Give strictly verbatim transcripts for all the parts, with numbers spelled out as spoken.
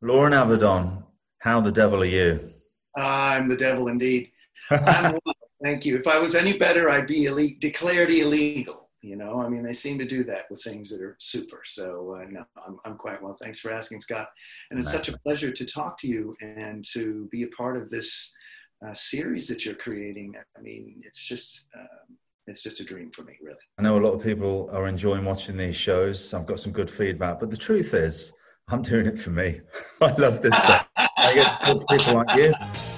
Loren Avedon, how the devil are you? I'm the devil indeed. I'm well, thank you. If I was any better, I'd be elite, declared illegal. You know, I mean, they seem to do that with things that are super. So uh, no, I'm, I'm quite well. Thanks for asking, Scott. And it's such a pleasure to talk to you and to be a part of this uh, series that you're creating. I mean, it's just, um, it's just a dream for me, really. I know a lot of people are enjoying watching these shows. I've got some good feedback, but the truth is, I'm doing it for me. I love this stuff. I get to talk to people like you.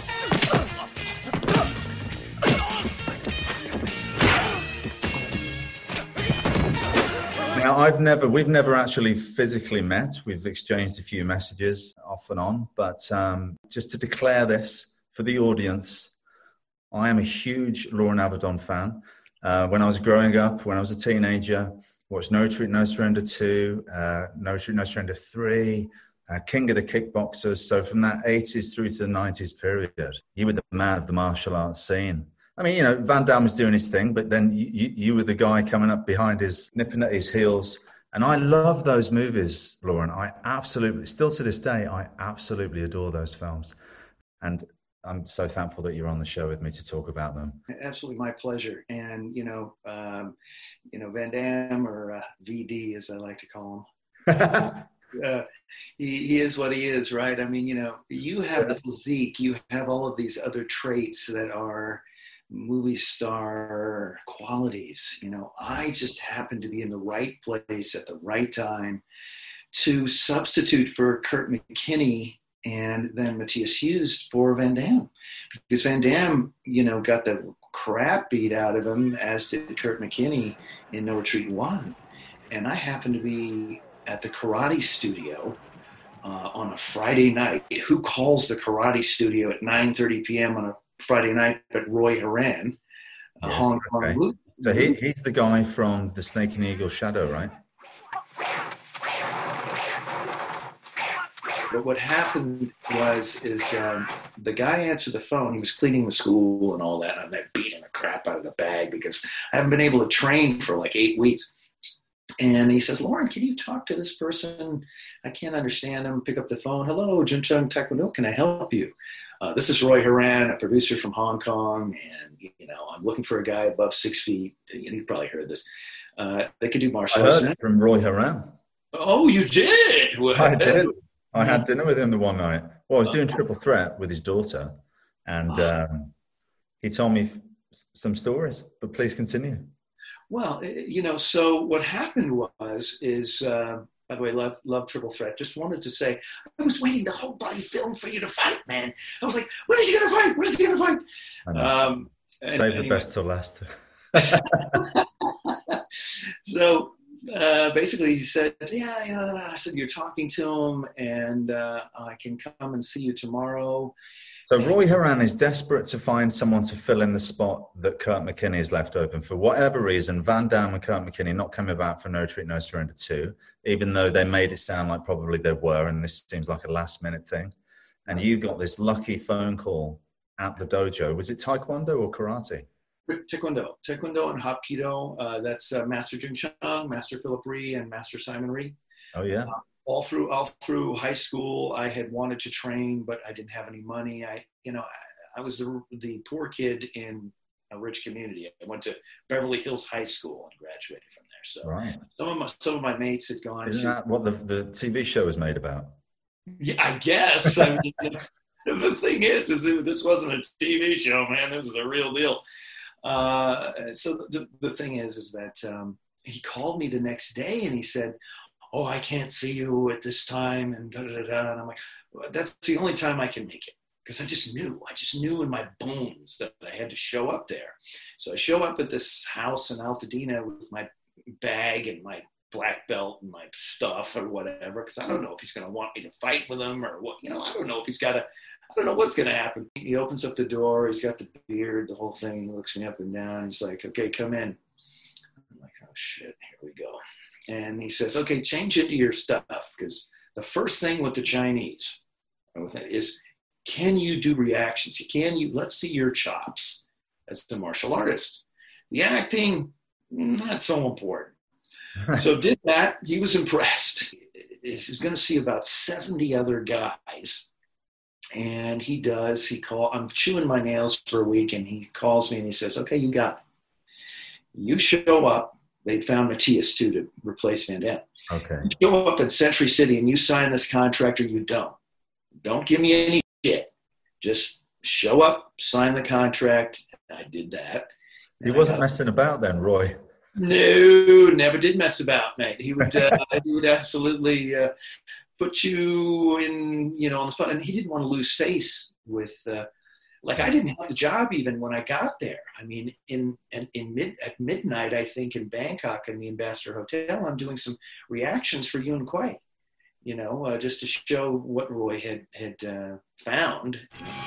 Now, I've never, we've never actually physically met. We've exchanged a few messages off and on, but um, just to declare this for the audience, I am a huge Loren Avedon fan. Uh, when I was growing up, when I was a teenager, watched No Retreat, No Surrender two, uh, No Retreat, No Surrender three, uh, King of the Kickboxers. So from that eighties through to the nineties period, you were the man of the martial arts scene. I mean, you know, Van Damme was doing his thing, but then you, you, you were the guy coming up behind his, nipping at his heels. And I love those movies, Loren. I absolutely, still to this day, I absolutely adore those films. And I'm so thankful that you're on the show with me to talk about them. Absolutely, my pleasure. And, you know, um, you know, Van Damme, or uh, V D, as I like to call him. Uh, he, he is what he is, right? I mean, you know, you have the physique, you have all of these other traits that are movie star qualities. You know, I just happened to be in the right place at the right time to substitute for Kurt McKinney and then Matthias Hughes for Van Damme, because Van Damme, you know, got the crap beat out of him, as did Kurt McKinney in No Retreat one. And I happened to be at the karate studio uh, on a Friday night. Who calls the karate studio at nine thirty p.m. on a Friday night but Roy Horan, a yes, Hong Kong okay. movie. So he, he's the guy from The Snake and Eagle Shadow, right? But what happened was, is um, the guy answered the phone. He was cleaning the school and all that, and I'm beating the crap out of the bag because I haven't been able to train for like eight weeks. And he says, Loren, can you talk to this person? I can't understand him. Pick up the phone. Hello, Jun Chung Taekwondo. Can I help you? Uh, this is Roy Horan, a producer from Hong Kong. And, you know, I'm looking for a guy above six feet. You've probably heard this. Uh, they could do martial arts. I heard it from Roy Horan. Oh, you did? Well, I did. I had dinner with him the one night. Well, I was doing Triple Threat with his daughter. And um, he told me f- some stories. But please continue. Well, you know, so what happened was, is, uh, by the way, love, love Triple Threat. Just wanted to say, I was waiting the whole bloody film for you to fight, man. I was like, when is he going to fight? When is he going to fight? Um, Save and, the anyway. best till last. So uh, basically he said, yeah, you know, I said, you're talking to him and uh, I can come and see you tomorrow. So Roy Horan is desperate to find someone to fill in the spot that Kurt McKinney has left open. For whatever reason, Van Damme and Kurt McKinney not coming about for No Retreat, No Surrender two, even though they made it sound like probably they were, and this seems like a last-minute thing. And you got this lucky phone call at the dojo. Was it Taekwondo or karate? Taekwondo. Taekwondo and Hapkido. Uh, that's uh, Master Jun Chung, Master Philip Rhee, and Master Simon Rhee. Oh, yeah. Uh, all through all through high school, I had wanted to train, but I didn't have any money. I, you know, I, I was the, the poor kid in a rich community. I went to Beverly Hills High School and graduated from there. So right. some of my some of my mates had gone. Isn't to, that what the, the T V show was made about? Yeah, I guess. I mean, the thing is, is it, this wasn't a T V show, man. This was a real deal. Uh, so the, the thing is, is that um, he called me the next day and he said, oh, I can't see you at this time, and da, da, da, da. And I'm like, well, that's the only time I can make it. Because I just knew, I just knew in my bones that I had to show up there. So I show up at this house in Altadena with my bag and my black belt and my stuff or whatever, because I don't know if he's going to want me to fight with him or what, you know, I don't know if he's got a, I don't know what's going to happen. He opens up the door, he's got the beard, the whole thing, he looks me up and down, he's like, okay, come in. I'm like, oh shit, here we go. And he says, okay, change into your stuff, because the first thing with the Chinese is, can you do reactions? Can you, let's see your chops as a martial artist. The acting, not so important. So did that. He was impressed. he's going to see about seventy other guys. And he does, he call, I'm chewing my nails for a week, and he calls me and he says, okay, you got it. You show up. They'd found Matthias too to replace Van Damme. Okay. You show up at Century City and you sign this contract, or you don't. Don't give me any shit. Just show up, sign the contract. I did that. He wasn't messing about then, Roy. No, never did mess about, mate. He would, uh, he would absolutely uh, put you in, you know, on the spot. And he didn't want to lose face with, uh, like, I didn't have the job even when I got there. I mean, in in, in mid at midnight, I think in Bangkok in the Ambassador Hotel, I'm doing some reactions for Yuen Kwai, you know, uh, just to show what Roy had had uh, found.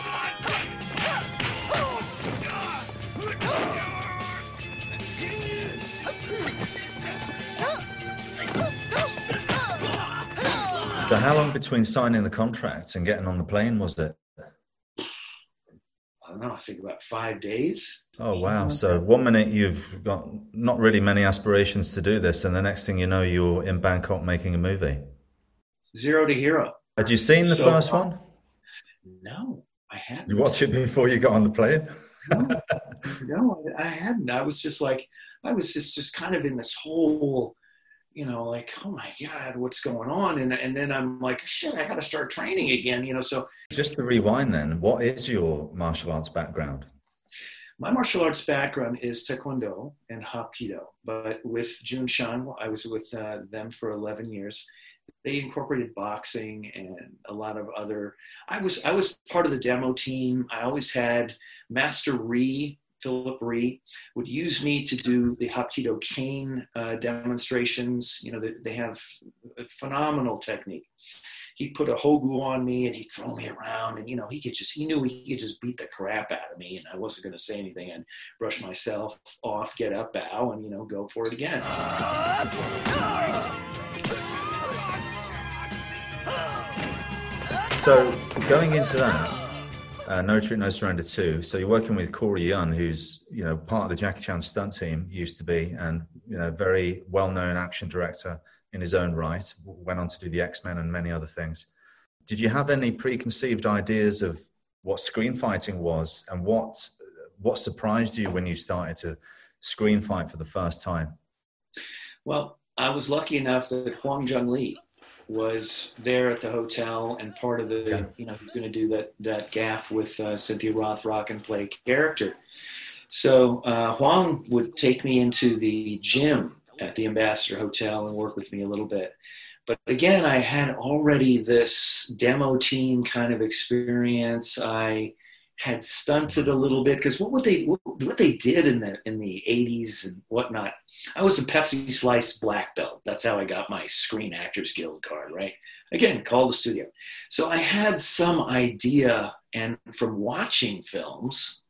So how long between signing the contracts and getting on the plane was it? I don't know, I think about five days. Oh, wow. So one minute you've got not really many aspirations to do this, and the next thing you know, you're in Bangkok making a movie. Zero to hero. Had you seen the so, first one? No, I hadn't. You watched it before you got on the plane? No, no, I hadn't. I was just like, I was just, just kind of in this whole, you know, like, oh my God, what's going on? And and then I'm like, shit, I got to start training again, you know, so. Just to rewind then, what is your martial arts background? My martial arts background is Taekwondo and Hapkido, but with Jun Shan, I was with uh, them for eleven years. They incorporated boxing and a lot of other, I was, I was part of the demo team. I always had Master Ree, Philip Ree, would use me to do the Hapkido cane uh, demonstrations. You know, they, they have a phenomenal technique. He'd put a hogu on me and he'd throw me around, and, you know, he could just, he knew he could just beat the crap out of me, and I wasn't going to say anything. I'd brush myself off, get up, bow, and, you know, go for it again. So going into that, Uh, No Retreat, No Surrender two. So you're working with Corey Yun, who's, you know, part of the Jackie Chan stunt team, used to be, and, you know, very well-known action director in his own right, went on to do the X-Men and many other things. Did you have any preconceived ideas of what screen fighting was, and what what surprised you when you started to screen fight for the first time? Well, I was lucky enough that Hwang Jung-lee was there at the hotel, and part of the, yeah. you know, he's going to do that that gaff with uh, Cynthia Rothrock and play character. So uh, Hwang would take me into the gym at the Ambassador Hotel and work with me a little bit. But again, I had already this demo team kind of experience. I had stunted a little bit, because what would they what, what they did in the in the eighties and whatnot. I was a Pepsi Slice black belt. That's how I got my Screen Actors Guild card, right? Again, call the studio. So I had some idea, and from watching films,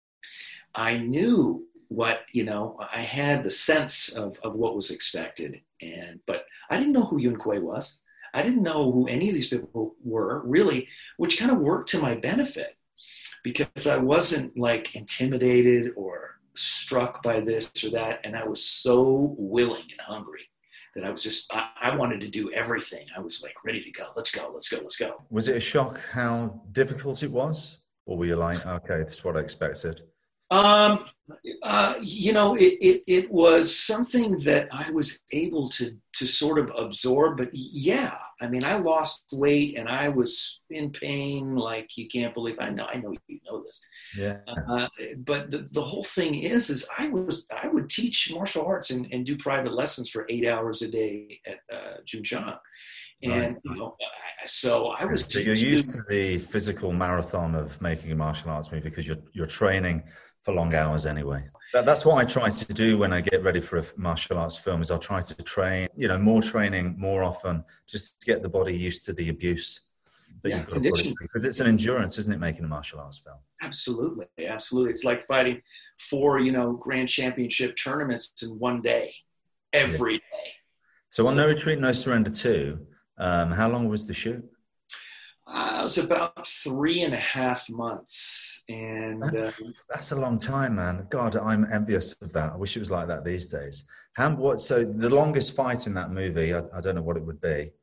I knew what, you know, I had the sense of, of what was expected. And but I didn't know who Yuen Kwai was. I didn't know who any of these people were, really, which kind of worked to my benefit, because I wasn't like intimidated or struck by this or that, and I was so willing and hungry that I was just, I, I wanted to do everything. I was like ready to go. Let's go, let's go, let's go. Was it a shock how difficult it was? Or were you like, okay, this is what I expected? Um, uh, you know, it, it, it was something that I was able to, to sort of absorb, but yeah, I mean, I lost weight and I was in pain. Like, you can't believe, I know, I know you know this. Yeah. Uh, but the, the whole thing is, is I was, I would teach martial arts and, and do private lessons for eight hours a day at uh, Junchang. And, right. you know, so I was. So you're used to the physical marathon of making a martial arts movie, because you're, you're training for long hours anyway. That, that's what I try to do when I get ready for a martial arts film, is I'll try to train, you know, more training more often, just to get the body used to the abuse that yeah, you've got to put it through. Because it's an endurance, isn't it, making a martial arts film? Absolutely. Absolutely. It's like fighting four, you know, grand championship tournaments in one day, every yeah. day. So on No Retreat, No Surrender two, um, how long was the shoot? Uh, it was about three and a half months. And uh, that's a long time, man. God, I'm envious of that. I wish it was like that these days. How, what, so the longest fight in that movie, I, I don't know what it would be.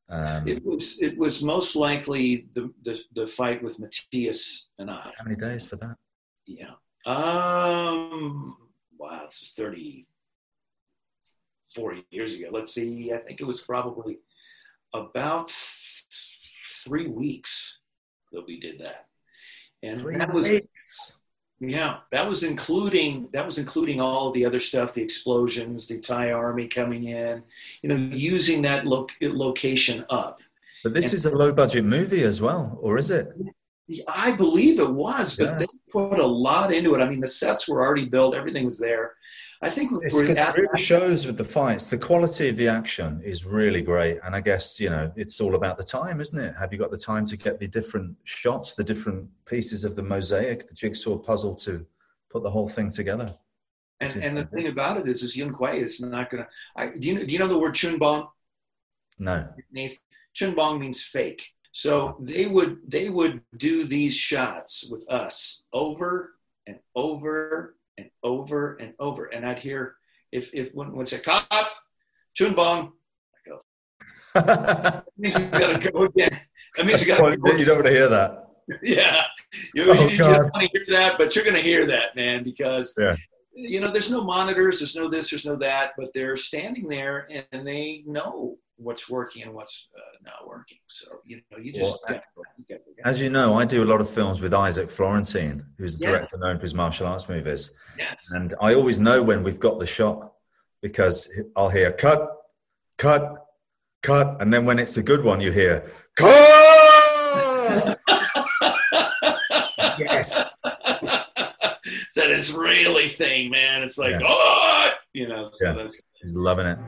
Um, It was it was most likely the the, the fight with Matthias and I. how many days for that? Yeah. Um. Wow, this is thirty, forty years ago. Let's see. I think it was probably about three weeks that we did that, and Three that was weeks. yeah, that was including that was including all of the other stuff, the explosions, the Thai army coming in, you know, using that lo- location up. But this And is a low budget movie as well, or is it? I believe it was, but Yeah. they put a lot into it. I mean, the sets were already built, everything was there. I think we It's were because at it really shows with the fights. The quality of the action is really great. And I guess, you know, it's all about the time, isn't it? Have you got the time to get the different shots, the different pieces of the mosaic, the jigsaw puzzle to put the whole thing together? and, and the thing about it is, is Yun Kuei is not going to. Do you know? Do you know the word Chun Bong? No. Chun Bong means fake. So they would they would do these shots with us over and over and over and over, and I'd hear if if when when say cut Chun Bong, I go. That means you got to go again. That means you got to. You don't want to hear that. Yeah, you, Oh, you, you God. don't want to hear that, but you're going to hear that, man, because Yeah. you know there's no monitors, there's no this, there's no that, but they're standing there and they know what's working and what's uh, not working. So you know, you just Well, got, you got, you got, As you know, I do a lot of films with Isaac Florentine, who's the Yes. director known for his martial arts movies. yes. And I always know when we've got the shot because I'll hear cut, cut, cut. And then when it's a good one, you hear cut. Yes. That is really thing, man. It's like, Yeah. oh, you know, so Yeah. that's He's loving it.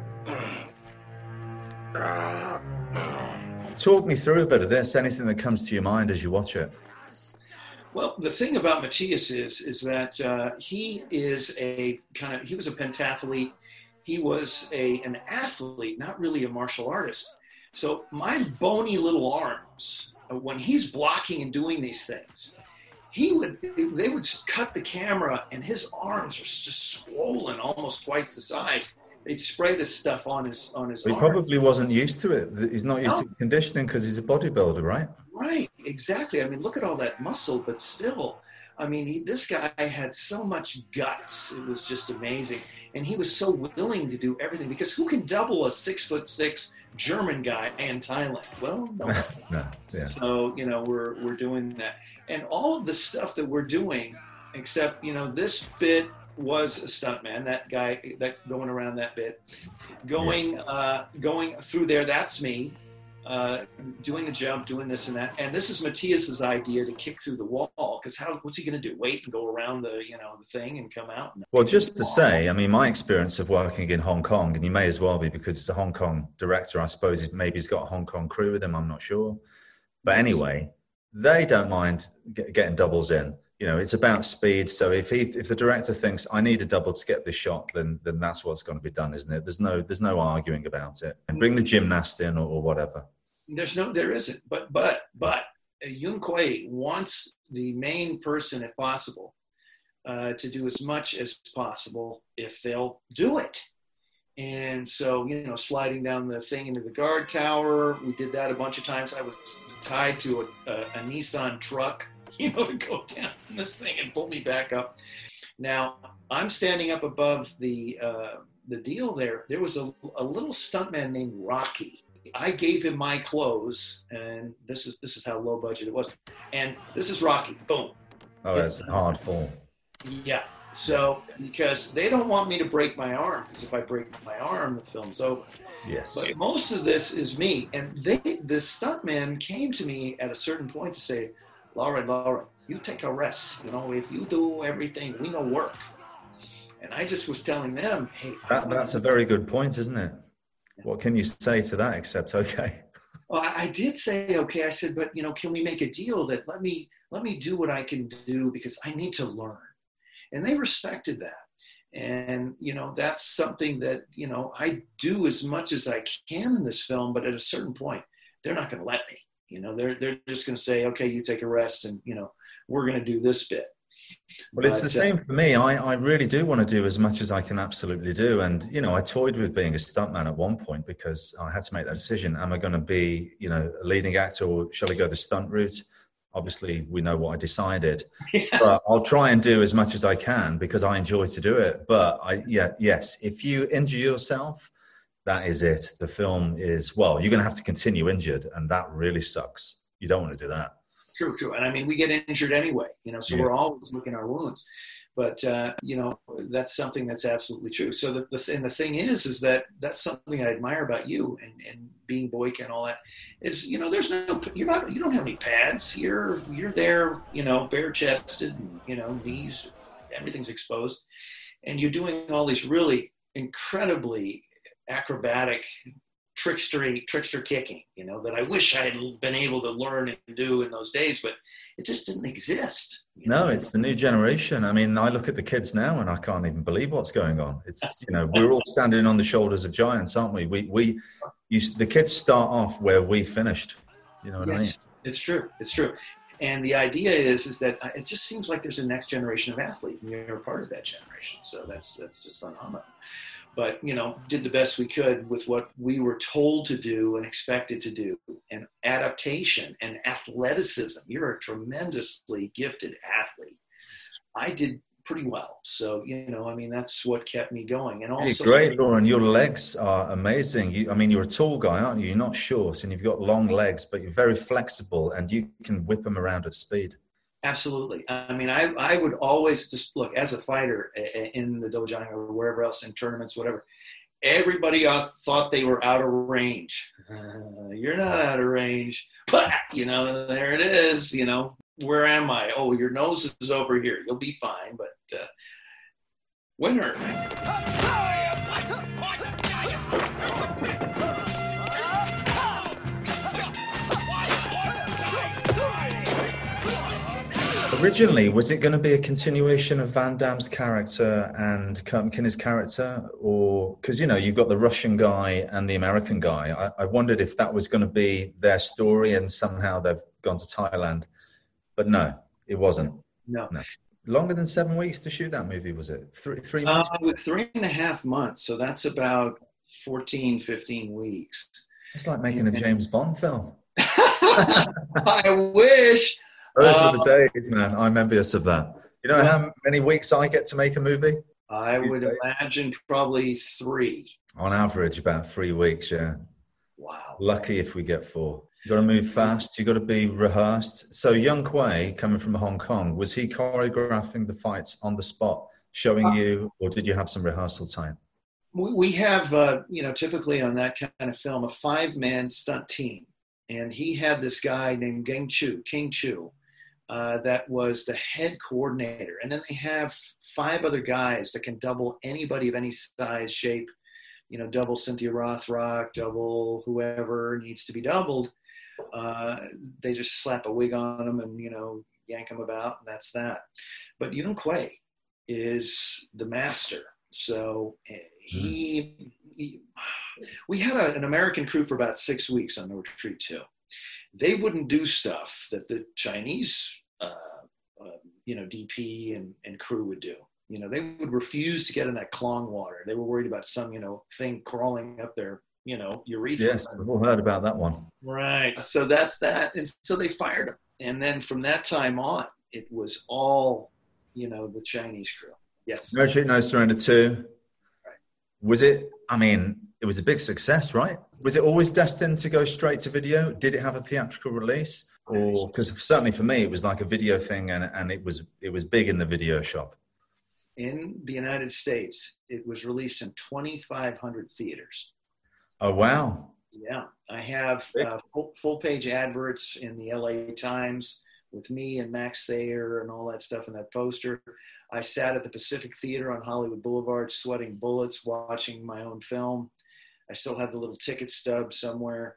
Talk me through a bit of this. Anything that comes to your mind as you watch it? Well, the thing about Matthias is, is that uh, he is a kind of, he was a pentathlete. He was a an athlete, not really a martial artist. So my bony little arms, uh, when he's blocking and doing these things, he would, they would cut the camera and his arms are just swollen, almost twice the size. They'd spray this stuff on his, on his He arms. probably wasn't used to it. He's not used No. to conditioning because he's a bodybuilder, right? Right, exactly. I mean, look at all that muscle, but still, I mean, he, this guy had so much guts. It was just amazing. And he was so willing to do everything because who can double a six foot six German guy in Thailand? Well, no. No, yeah. So, you know, we're, we're doing that. And all of the stuff that we're doing, except, you know, this bit was a stuntman, that guy, that going around that bit, going, yeah. uh, going through there. That's me. Uh, doing the jump, doing this and that, and this is Matthias's idea to kick through the wall. Because how? What's he going to do? Wait and go around the, you know, the thing and come out? And well, just to say, I mean, my experience of working in Hong Kong, and you may as well be because it's a Hong Kong director. I suppose maybe he's got a Hong Kong crew with him. I'm not sure, but anyway, they don't mind get, getting doubles in. You know, it's about speed. So if he, if the director thinks I need a double to get this shot, then then that's what's going to be done, isn't it? There's no there's no arguing about it. And bring the gymnast in or, or whatever. There's no, there isn't. But but but Yun Kuei wants the main person, if possible, uh, to do as much as possible if they'll do it. And so, you know, sliding down the thing into the guard tower, we did that a bunch of times. I was tied to a, a, a Nissan truck, you know, to go down this thing and pull me back up. Now, I'm standing up above the uh, the deal there. There was a, a little stuntman named Rocky. I gave him my clothes, and this is this is how low budget it was. And this is Rocky. Boom. Oh, that's a hard fall. Yeah. So, because they don't want me to break my arm, because if I break my arm, the film's over. Yes. But most of this is me. And they, the stuntman came to me at a certain point to say, Laura, Laura, you take a rest. You know, if you do everything, we know work. And I just was telling them, hey. That, that's a very good point, isn't it? What can you say to that except, okay. Well, I, I did say, okay. I said, but, you know, can we make a deal that let me, let me do what I can do because I need to learn. And they respected that. And, you know, that's something that, you know, I do as much as I can in this film, but at a certain point, they're not going to let me. You know, they're they're just going to say, okay, you take a rest and, you know, we're going to do this bit. Well, it's the But, uh, same for me. I, I really do want to do as much as I can absolutely do. And, you know, I toyed with being a stuntman at one point because I had to make that decision. Am I going to be, you know, a leading actor, or shall I go the stunt route? Obviously, we know what I decided. yeah. But I'll try and do as much as I can because I enjoy to do it. But, I yeah, yes, if you injure yourself, that is it. The film is, well, you're going to have to continue injured, and that really sucks. You don't want to do that. True, true. And I mean, we get injured anyway, you know, so yeah. we're always looking our wounds. But, uh, you know, that's something that's absolutely true. So the, the, th- and the thing is, is that that's something I admire about you and, and being Boyka and all that is, you know, there's no, you're not, you don't have any pads. You're, you're there, you know, bare chested, and, you know, knees, everything's exposed. And you're doing all these really incredibly acrobatic trickstery trickster kicking, you know, that I wish I had been able to learn and do in those days, but it just didn't exist. No, know? It's the new generation. I mean, I look at the kids now and I can't even believe what's going on. It's, you know, we're all standing on the shoulders of giants, aren't we? We, we, you, the kids start off where we finished. You know what yes, I mean? It's true. It's true. And the idea is, is that it just seems like there's a next generation of athlete, and you're a part of that generation. So that's, that's just phenomenal. But, you know, did the best we could with what we were told to do and expected to do. And adaptation and athleticism. You're a tremendously gifted athlete. I did pretty well. So, you know, I mean, that's what kept me going. And also, you're great, Lauren. Your legs are amazing. You, I mean, you're a tall guy, aren't you? You're not short, and you've got long legs, but you're very flexible, and you can whip them around at speed. Absolutely. I mean, I, I would always just look as a fighter in the Dojang or wherever else, in tournaments, whatever. Everybody thought they were out of range. Uh, you're not out of range. But, you know, there it is. You know, where am I? Oh, your nose is over here. You'll be fine. But uh, winner. Originally, was it going to be a continuation of Van Damme's character and Kurt McKinney's character? Or, because, you know, you've got the Russian guy and the American guy. I, I wondered if that was going to be their story and somehow they've gone to Thailand. But no, it wasn't. No. no. Longer than seven weeks to shoot that movie, was it? Three, three months? Uh, with three and a half months. So that's about fourteen, fifteen weeks. It's like making a James Bond film. I wish. Those were the days, man. I'm envious of that. You know how many weeks I get to make a movie? I would days? imagine probably three. On average, about three weeks, yeah. Wow. Lucky if we get four. You got to move fast. You got to be rehearsed. So Yung Kwai, coming from Hong Kong, was he choreographing the fights on the spot, showing uh, you, or did you have some rehearsal time? We have, uh, you know, typically on that kind of film, a five-man stunt team. And he had this guy named King Chu, King Chu. Uh, that was the head coordinator. And then they have five other guys that can double anybody of any size, shape, you know, double Cynthia Rothrock, double whoever needs to be doubled. Uh, they just slap a wig on them and, you know, yank them about, and that's that. But Yung Kwai is the master. So he, he we had a, an American crew for about six weeks on No Retreat two. They wouldn't do stuff that the Chinese, uh, uh, you know, D P and, and crew would do. You know, they would refuse to get in that Klong water. They were worried about some, you know, thing crawling up their, you know, urethra. Yes, I've all heard about that one. Right. So that's that. And so they fired him. And then from that time on, it was all, you know, the Chinese crew. Yes. No Retreat, No Surrender two. Right. Was it, I mean, it was a big success, right? Was it always destined to go straight to video? Did it have a theatrical release? Or, because certainly for me, it was like a video thing and, and it was it was big in the video shop. In the United States, it was released in twenty-five hundred theaters. Oh, wow. Yeah. I have uh, full, full page adverts in the L A Times with me and Max Thayer and all that stuff in that poster. I sat at the Pacific Theater on Hollywood Boulevard sweating bullets watching my own film. I still have the little ticket stub somewhere.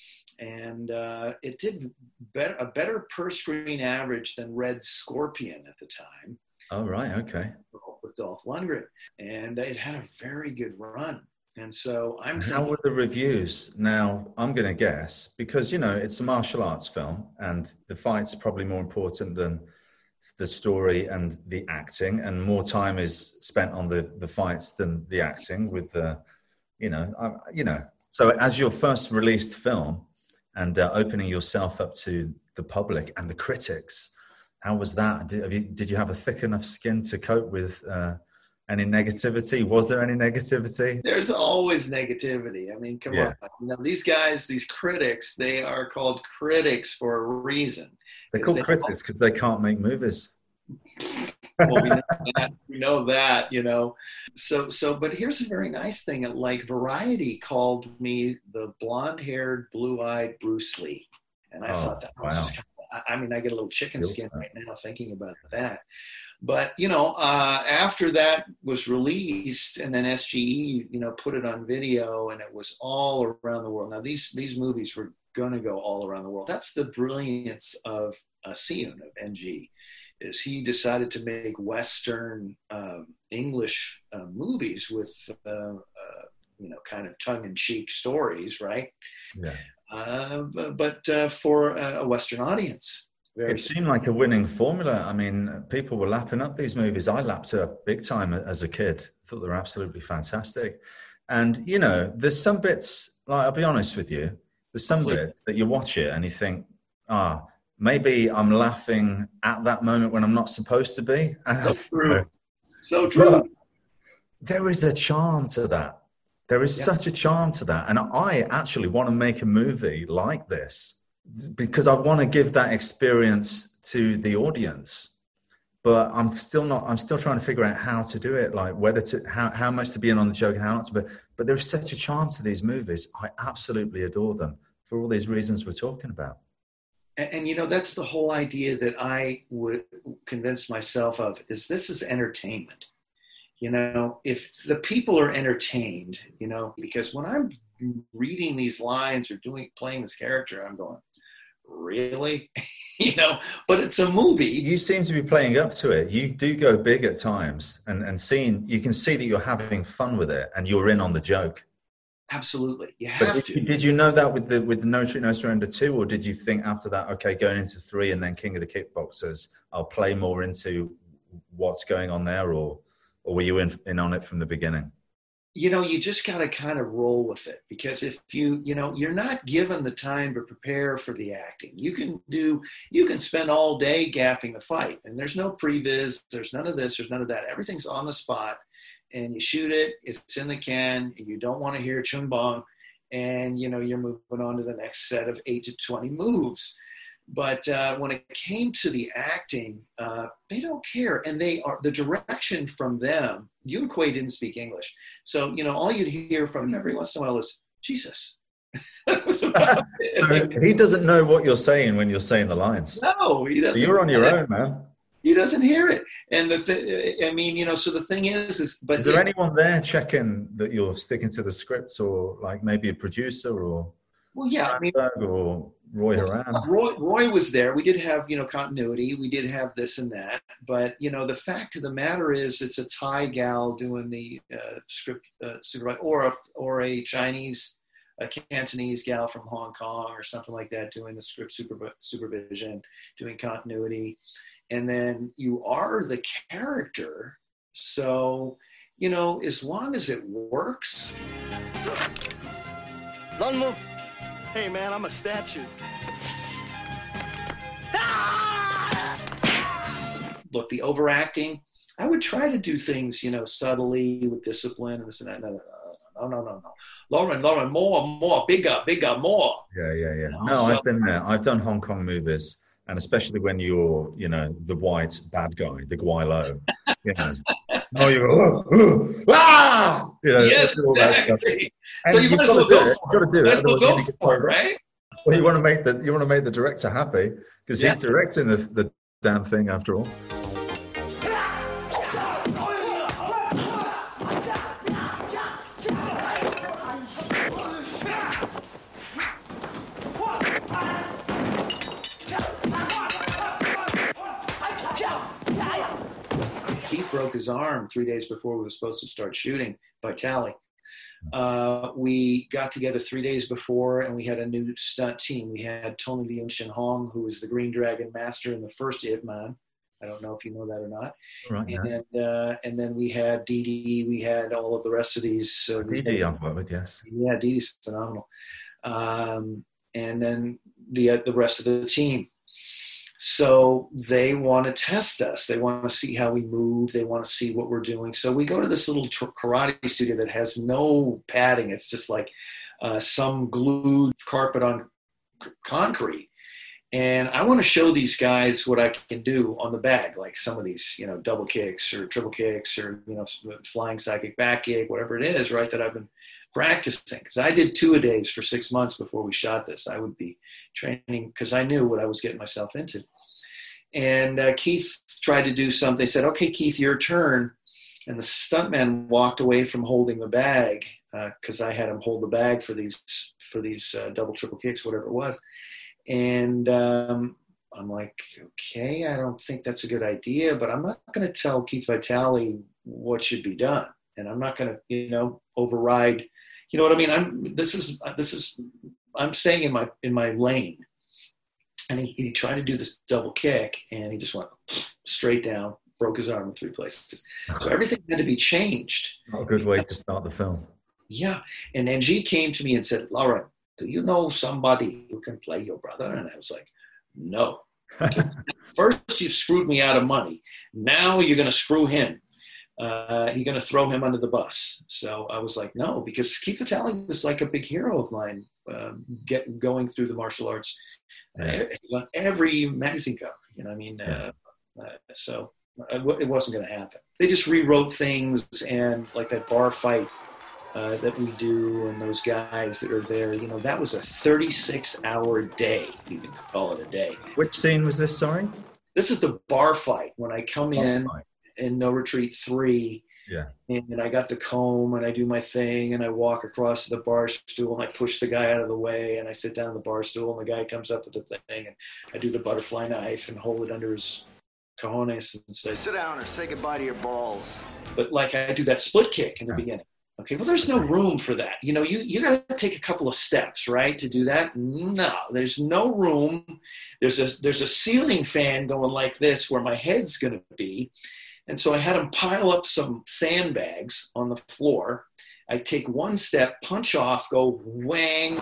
And uh, it did better, a better per screen average than Red Scorpion at the time. Oh, right. Okay. With Dolph Lundgren. And it had a very good run. And so I'm How thinking, were the reviews? Now, I'm going to guess, because, you know, it's a martial arts film and the fights are probably more important than the story and the acting, and more time is spent on the, the fights than the acting with the, you know, I, you know. So as your first released film and uh, opening yourself up to the public and the critics, how was that? Did, have you, did you have a thick enough skin to cope with uh, any negativity? Was there any negativity? There's always negativity. I mean, come yeah. on. You know, these guys, these critics, they are called critics for a reason. They're called they critics because they can't make movies. Well, we know that, we know that, you know. So, so, but here's a very nice thing. Like Variety called me the blonde-haired, blue-eyed Bruce Lee. And I oh, thought that was wow. just kind of, I mean, I get a little chicken skin right now thinking about that. But, you know, uh, after that was released and then S G E, you know, put it on video and it was all around the world. Now, these these movies were going to go all around the world. That's the brilliance of uh, Siyun, of N G, is he decided to make Western um, English uh, movies with, uh, uh, you know, kind of tongue-in-cheek stories, right? Yeah. Uh, but uh, for a Western audience. Very it seemed like a winning formula. I mean, people were lapping up these movies. I lapped it up big time as a kid. Thought they were absolutely fantastic. And, you know, there's some bits, like, I'll be honest with you, there's some Please. bits that you watch it and you think, ah, maybe I'm laughing at that moment when I'm not supposed to be. So true. So true. But there is a charm to that. There is yeah. such a charm to that. And I actually want to make a movie like this because I want to give that experience to the audience. But I'm still not, I'm still trying to figure out how to do it, like whether to, how, how much to be in on the joke and how not to. But, but there's such a charm to these movies. I absolutely adore them for all these reasons we're talking about. And, and you know, that's the whole idea that I would convince myself of, is this is entertainment. You know, if the people are entertained, you know, because when I'm reading these lines or doing, playing this character, I'm going, really? You know, but it's a movie. You seem to be playing up to it. You do go big at times and, and seeing, you can see that you're having fun with it and you're in on the joke. Absolutely. You have did, to. Did you know that with the, with the No Treat, No Surrender two, or did you think after that, okay, going into three and then King of the Kickboxers, I'll play more into what's going on there, or Or were you in, in on it from the beginning? You know, you just got to kind of roll with it because if you, you know, you're not given the time to prepare for the acting. You can do, you can spend all day gaffing the fight and there's no previs, there's none of this, there's none of that. Everything's on the spot and you shoot it, it's in the can, and you don't want to hear chung bong, and, you know, you're moving on to the next set of eight to twenty moves. But uh, when it came to the acting, uh, they don't care. And they are, the direction from them, you and Quay didn't speak English. So, you know, all you'd hear from him every once in a while is, Jesus. That was about it. So he doesn't know what you're saying when you're saying the lines. No, he doesn't. So you're on your own, man. He doesn't hear it. And the th- I mean, you know, so the thing is, is but is there it, anyone there checking that you're sticking to the scripts, or like maybe a producer or well, yeah, I mean, or Roy Haran? Roy, Roy was there. We did have, you know, continuity. We did have this and that. But, you know, the fact of the matter is it's a Thai gal doing the uh, script uh, supervisor, or a, or a Chinese, a Cantonese gal from Hong Kong or something like that doing the script superv- supervision, doing continuity. And then you are the character. So, you know, as long as it works. Don't move. Hey, man, I'm a statue. Look, the overacting, I would try to do things, you know, subtly with discipline and this and that. No, no, no, no, no. Lauren, Lauren, more, more, bigger, bigger, more. Yeah, yeah, yeah. No, I've been there. I've done Hong Kong movies. And especially when you're, you know, the white bad guy, the Guai Lo, you know. Oh, you go, oh, oh, ah! You know, yes, all exactly. That so you might as well go for it. You've got to do it. Might as well go for it, right? Well, you want to make the you want to make the director happy because yeah. he's directing the, the damn thing after all. Keith broke his arm three days before we were supposed to start shooting Vitali. Uh, we got together three days before and we had a new stunt team. We had Tony Leung Shin Hong, who was the Green Dragon Master in the first Ip Man. I don't know if you know that or not. Right, yeah. And uh, and then we had Dee Dee. We had all of the rest of these. Uh, Dee Dee I've worked with, yes. Yeah, Dee Dee's phenomenal. Um, and then the uh, the rest of the team. So they want to test us. They want to see how we move. They want to see what we're doing. So we go to this little karate studio that has no padding. It's just like uh, some glued carpet on c- concrete. And I want to show these guys what I can do on the bag, like some of these, you know, double kicks or triple kicks or, you know, flying sidekick back kick, whatever it is, right, that I've been practicing. Because I did two-a-days for six months before we shot this. I would be training because I knew what I was getting myself into. And uh, Keith tried to do something. They said, okay, Keith, your turn. And the stuntman walked away from holding the bag because uh, I had him hold the bag for these for these uh, double, triple kicks, whatever it was. And um, I'm like, okay, I don't think that's a good idea, but I'm not going to tell Keith Vitale what should be done. And I'm not going to, you know, override, you know what I mean? I'm, this is, this is, I'm staying in my, in my lane. And he, he tried to do this double kick and he just went straight down, broke his arm in three places. So everything had to be changed. Not a good way to start the film. Yeah. And then G came to me and said, Lauren, do you know somebody who can play your brother? And I was like, no. First you screwed me out of money. Now you're going to screw him. Uh, you're going to throw him under the bus. So I was like, no, because Keith Vitale was like a big hero of mine, uh, get, going through the martial arts. Uh, on every magazine cover, you know what I mean? Uh, uh, so it wasn't going to happen. They just rewrote things, and like that bar fight uh, that we do and those guys that are there, you know, that was a thirty-six hour day, if you can call it a day. Which scene was this, sorry? This is the bar fight when I come bar in fight. in No Retreat three. Yeah. And I got the comb and I do my thing and I walk across to the bar stool and I push the guy out of the way and I sit down on the bar stool and the guy comes up with the thing and I do the butterfly knife and hold it under his cojones and say, sit down or say goodbye to your balls. But like I do that split kick in the yeah. beginning. Okay, well, there's no room for that. You know, you, you got to take a couple of steps, right, to do that. No, there's no room. There's a, there's a ceiling fan going like this where my head's going to be. And so I had him pile up some sandbags on the floor. I take one step, punch off, go whang.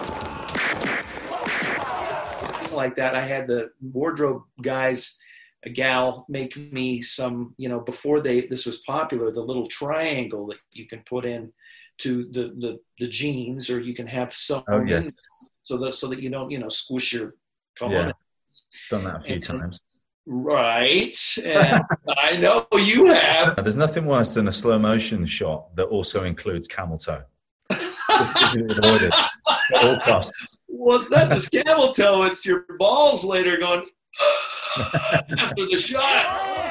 Like that. I had the wardrobe guys, a gal, make me some, you know, before they this was popular, the little triangle that you can put in to the, the, the jeans, or you can have sewn oh, yes. in so that, so that you don't, you know, squish your cojones. Yeah, done that a few and, times. Right. And I know you have. There's nothing worse than a slow motion shot that also includes camel toe. Avoided at all costs. Well, it's not just camel toe, it's your balls later going after the shot.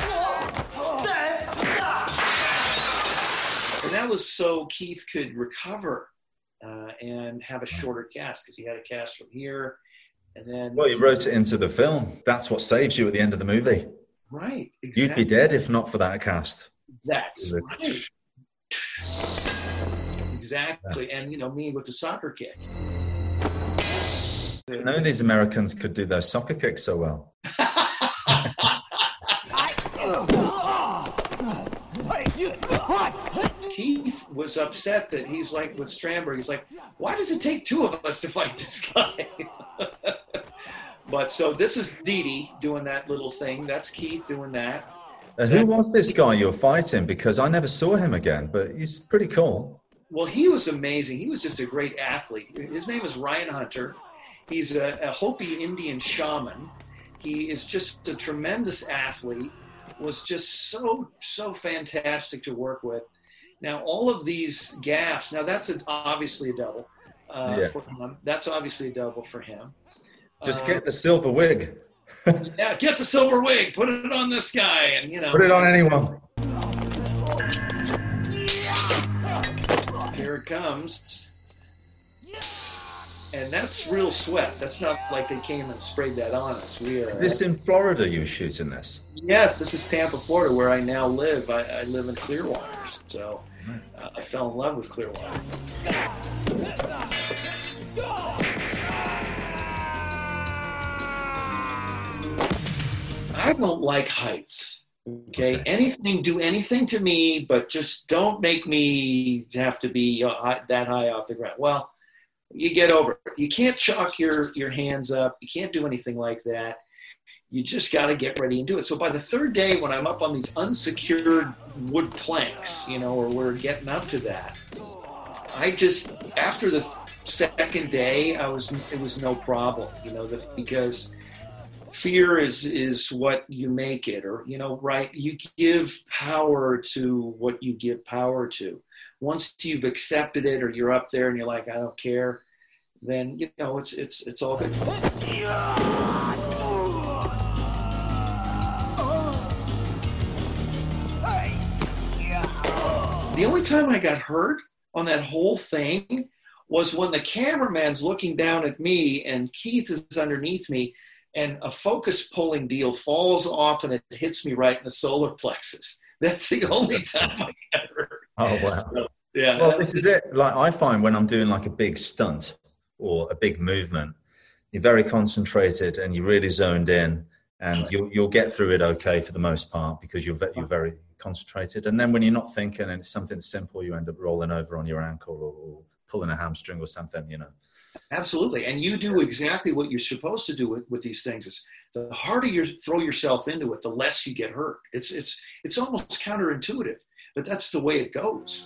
And that was so Keith could recover uh, and have a shorter cast, because he had a cast from here. And then, well, you wrote it into the film. That's what saves you at the end of the movie. Right. Exactly. You'd be dead if not for that cast. That's right. Exactly. Yeah. And, you know, me with the soccer kick. None of these Americans could do those soccer kicks so well. Keith was upset that he's like with Strandberg. He's like, why does it take two of us to fight this guy? But so this is Dee Dee doing that little thing. That's Keith doing that. Uh, who was this guy you're fighting? Because I never saw him again, but he's pretty cool. Well, he was amazing. He was just a great athlete. His name is Ryan Hunter. He's a, a Hopi Indian shaman. He is just a tremendous athlete, was just so, so fantastic to work with. Now, all of these gaffes, now that's a, obviously a double uh, yeah. for him. That's obviously a double for him. Just get the silver wig. Yeah, get the silver wig. Put it on this guy, and you know. Put it on anyone. Here it comes. And that's real sweat. That's not like they came and sprayed that on us. We are. Is this in Florida you were shooting this? Yes, this is Tampa, Florida, where I now live. I, I live in Clearwater, so uh, I fell in love with Clearwater. I don't like heights. Okay? okay, anything, do anything to me, but just don't make me have to be uh, that high off the ground. Well, you get over it. You can't chalk your your hands up. You can't do anything like that. You just got to get ready and do it. So by the third day, when I'm up on these unsecured wood planks, you know, or we're getting up to that, I just, after the second day, I was, it was no problem, you know, the, because fear is, is what you make it, or, you know, right. You give power to what you give power to. Once you've accepted it, or you're up there and you're like, I don't care, then, you know, it's, it's, it's all good. The only time I got hurt on that whole thing was when the cameraman's looking down at me and Keith is underneath me, and a focus pulling deal falls off and it hits me right in the solar plexus. That's the only time I got hurt. Oh, wow. So, yeah. Well, this is it. Like, I find when I'm doing like a big stunt or a big movement, you're very concentrated and you're really zoned in, and you'll, you'll get through it okay for the most part, because you're, you're very concentrated. And then when you're not thinking and it's something simple, you end up rolling over on your ankle, or, or pulling a hamstring or something, you know. Absolutely. And you do exactly what you're supposed to do with, with these things. Is the harder you throw yourself into it, the less you get hurt. It's it's it's almost counterintuitive, but that's the way it goes.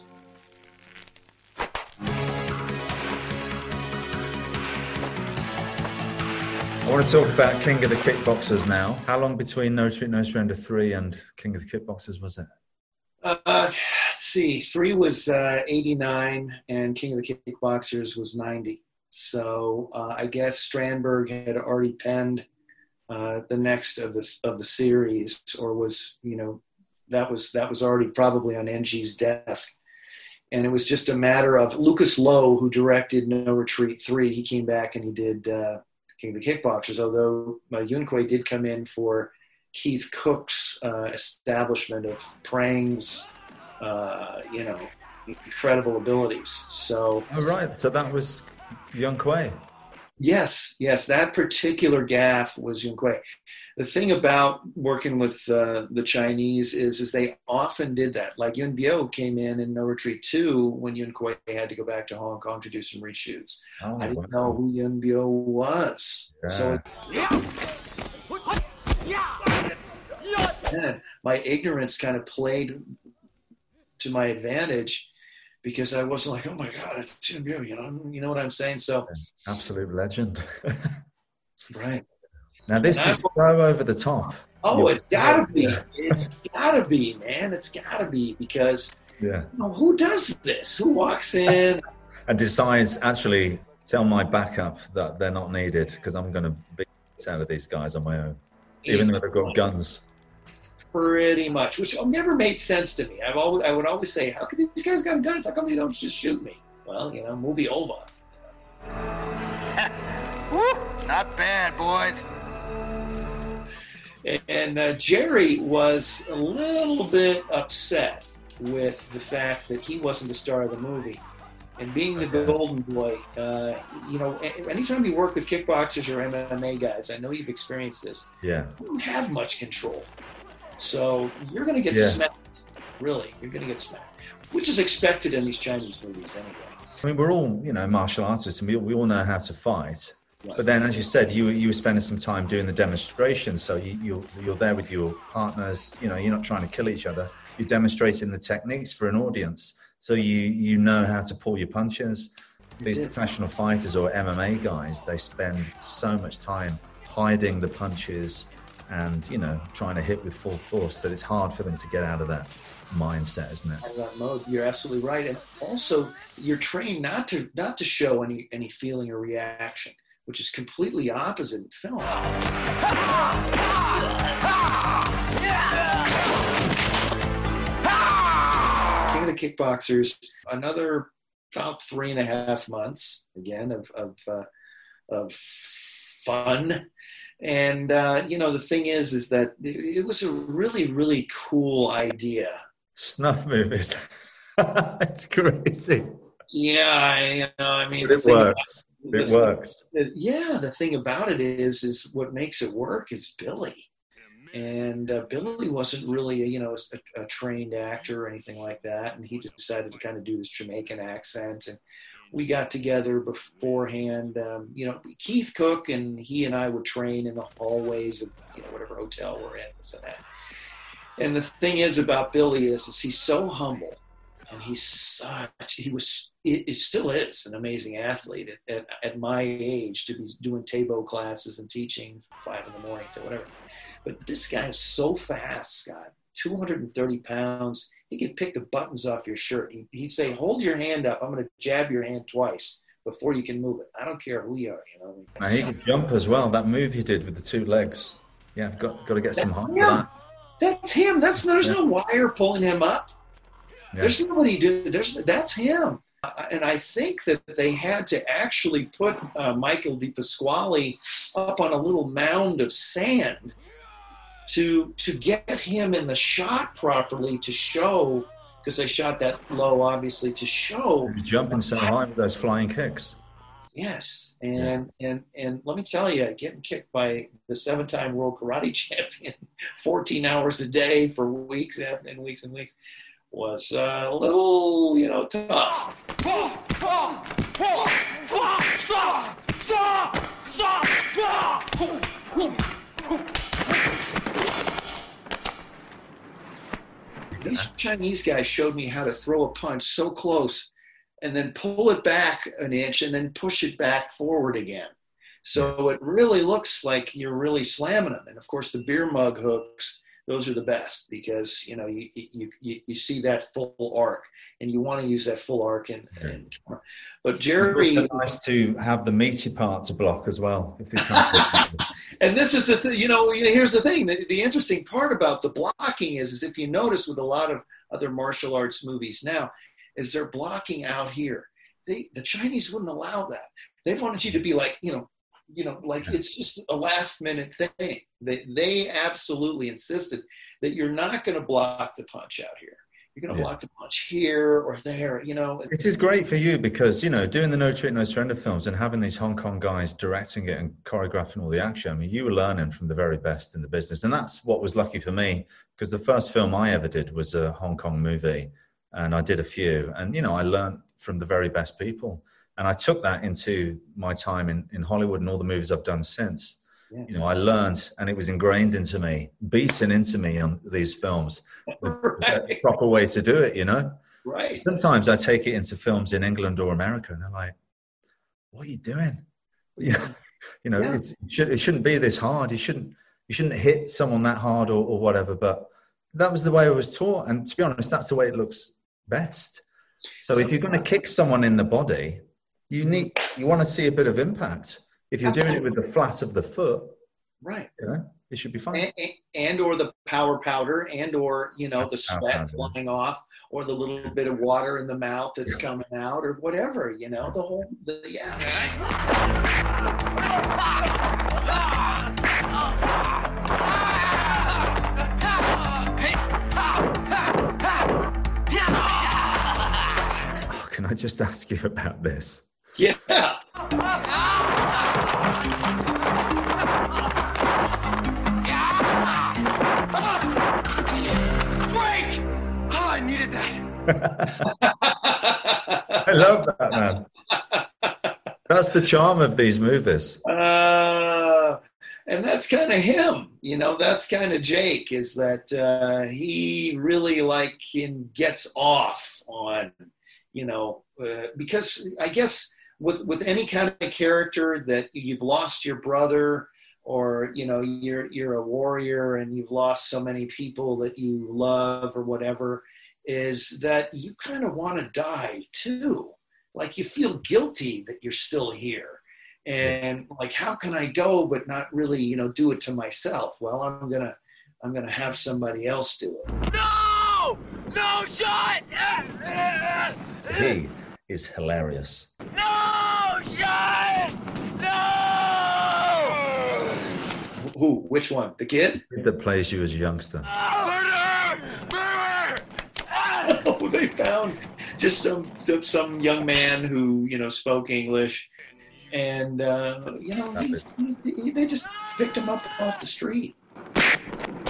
I want to talk about King of the Kickboxers now. How long between No Retreat, No Surrender three and King of the Kickboxers was it? Uh, let's see. Three was uh, eighty-nine, and King of the Kickboxers was ninety. So uh, I guess Strandberg had already penned uh, the next of the of the series, or was, you know, that was that was already probably on N G's desk, and it was just a matter of Lucas Lowe, who directed No Retreat three. He came back and he did uh, King of the Kickboxers. Although uh, Yuen Kwai did come in for Keith Cook's uh, establishment of Prang's, uh, you know, incredible abilities. So, oh, right. So that was Yuen Kwai. Yes, yes, that particular gaff was Yuen Kwai. The thing about working with uh, the Chinese is, is they often did that. Like Yuen Biao came in in No Retreat two when Yuen Kwai had to go back to Hong Kong to do some reshoots. Oh, I didn't wow. know who Yuen Biao was. Yeah. So it, man, my ignorance kind of played to my advantage, because I wasn't like, oh my God, it's Yuen Biao, you know, you know what I'm saying? So absolute legend. Right. Now this and is I, so over the top. Oh, You're, it's gotta be. It's gotta be, man. It's gotta be, because yeah. You know, who does this? Who walks in and decides, actually tell my backup that they're not needed, because I'm gonna beat out of these guys on my own. Even though they've got guns. Pretty much, which never made sense to me. I've always, I would always say, how come these guys got guns? How come they don't just shoot me? Well, you know, movie over. Woo, not bad, boys. And uh, Jerry was a little bit upset with the fact that he wasn't the star of the movie. And being the golden boy, uh, you know, anytime you work with kickboxers or M M A guys, I know you've experienced this. Yeah. You don't have much control. So you're going to get yeah. smacked. Really, you're going to get smacked, which is expected in these Chinese movies anyway. I mean, we're all, you know, martial artists, and we, we all know how to fight. Right. But then, as you said, you you were spending some time doing the demonstration. So you, you're, you're there with your partners. You know, you're not trying to kill each other. You're demonstrating the techniques for an audience. So you, you know how to pull your punches. These professional fighters or M M A guys, they spend so much time hiding the punches and, you know, trying to hit with full force that it's hard for them to get out of that mindset, isn't it? Out of that mode, you're absolutely right. And also, you're trained not to not to show any any feeling or reaction, which is completely opposite in film. King of the Kickboxers, another about three and a half months again of of uh, of fun. And, uh, you know, the thing is, is that it was a really, really cool idea. Snuff movies. It's crazy. Yeah, I, you know, I mean, but it works. About, it the, works. The, yeah, the thing about it is, is what makes it work is Billy. And uh, Billy wasn't really, a, you know, a, a trained actor or anything like that. And he decided to kind of do this Jamaican accent. And we got together beforehand. Um, you know, Keith Cook and he and I would train in the hallways of, you know, whatever hotel we're in, this and that. And the thing is about Billy is, is he's so humble, and he's such, he was, it, it still is an amazing athlete at, at, at my age to be doing Tabo classes and teaching five in the morning to whatever. But this guy is so fast, Scott, two hundred thirty pounds. He could pick the buttons off your shirt. He, he'd say, hold your hand up. I'm going to jab your hand twice before you can move it. I don't care who you are, you know. Now, he can jump as well. That move he did with the two legs. Yeah, I've got, got to get some height for that. That's him. That's There's yeah. no wire pulling him up. Yeah. There's nobody do. There's that's him. Uh, and I think that they had to actually put uh, Michael DePasquale up on a little mound of sand to to get him in the shot properly to show, because they shot that low, obviously, to show. He's jumping so high with those flying kicks. Yes, and yeah. and and let me tell you, getting kicked by the seven-time world karate champion, fourteen hours a day for weeks and weeks and weeks, was uh, a little, you know, tough. These Chinese guys showed me how to throw a punch so close and then pull it back an inch and then push it back forward again. So it really looks like you're really slamming them. And of course the beer mug hooks, those are the best, because, you know, you you you, you see that full arc, and you want to use that full arc. And, and but Jerry, it's nice to have the meaty part to block as well. If and this is the th- you know, here's the thing. The, the interesting part about the blocking is, is if you notice with a lot of other martial arts movies now, is they're blocking out here. They the Chinese wouldn't allow that. They wanted you to be like, you know, you know, like it's just a last minute thing. They they absolutely insisted that you're not going to block the punch out here. You're going to yeah. block the punch here or there, you know. This is great for you because, you know, doing the No Trick, No Surrender films and having these Hong Kong guys directing it and choreographing all the action. I mean, you were learning from the very best in the business. And that's what was lucky for me, because the first film I ever did was a Hong Kong movie, and I did a few. And, you know, I learned from the very best people. And I took that into my time in, in Hollywood and all the movies I've done since. Yes. You know, I learned, and it was ingrained into me, beaten into me on these films, right. the proper way to do it, you know? Right. Sometimes I take it into films in England or America, and they're like, what are you doing? You know, you know yeah. it's, it, should, it shouldn't be this hard. You shouldn't, you shouldn't hit someone that hard or, or whatever. But that was the way I was taught. And to be honest, that's the way it looks best. So Sometimes. If you're going to kick someone in the body, you need, you want to see a bit of impact. If you're doing it with the flat of the foot, right, you know, it should be fine. And, and or the power powder, and or, you know, the sweat flying off, or the little bit of water in the mouth that's yeah. coming out, or whatever, you know, the whole, the, yeah. Oh, can I just ask you about this? Yeah. Break! Oh, I needed that. I love that, man. That's the charm of these movies. Uh, and that's kind of him, you know, that's kind of Jake, is that uh, he really like him gets off on, you know, uh, because I guess with, with any kind of character that you've lost your brother, or, you know, you're, you're a warrior and you've lost so many people that you love or whatever, is that you kind of want to die too. Like you feel guilty that you're still here. And like, how can I go, but not really, you know, do it to myself? Well, I'm going to, I'm going to have somebody else do it. No, no shot. He is hilarious. No shot. No. Who? Which one? The kid? That plays you as a youngster. Murder! Murder! Oh, they found just some some young man who, you know, spoke English, and uh, you know, he's, he, he, they just picked him up off the street.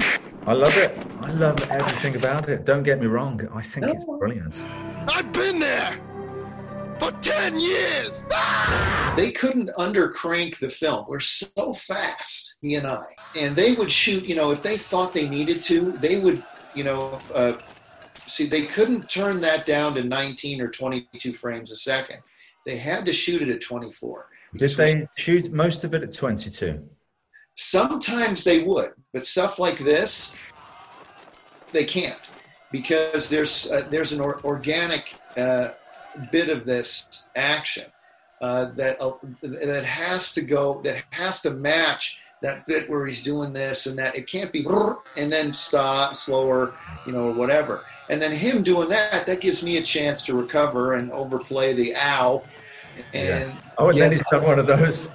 I love it. I love everything about it. Don't get me wrong. I think No. it's brilliant. I've been there for ten years. They couldn't undercrank the film. We're so fast, he and I. And they would shoot, you know, if they thought they needed to, they would, you know, uh, see, they couldn't turn that down to nineteen or twenty-two frames a second. They had to shoot it at twenty-four. Did they shoot most of it at twenty-two? Sometimes they would, but stuff like this, they can't, because there's uh, there's an or- organic uh, bit of this action uh, that uh, that has to go, that has to match that bit where he's doing this and that. It can't be and then stop, slower, you know, or whatever. And then him doing that, that gives me a chance to recover and overplay the ow. And yeah. Oh, and yeah. then he's done one of those.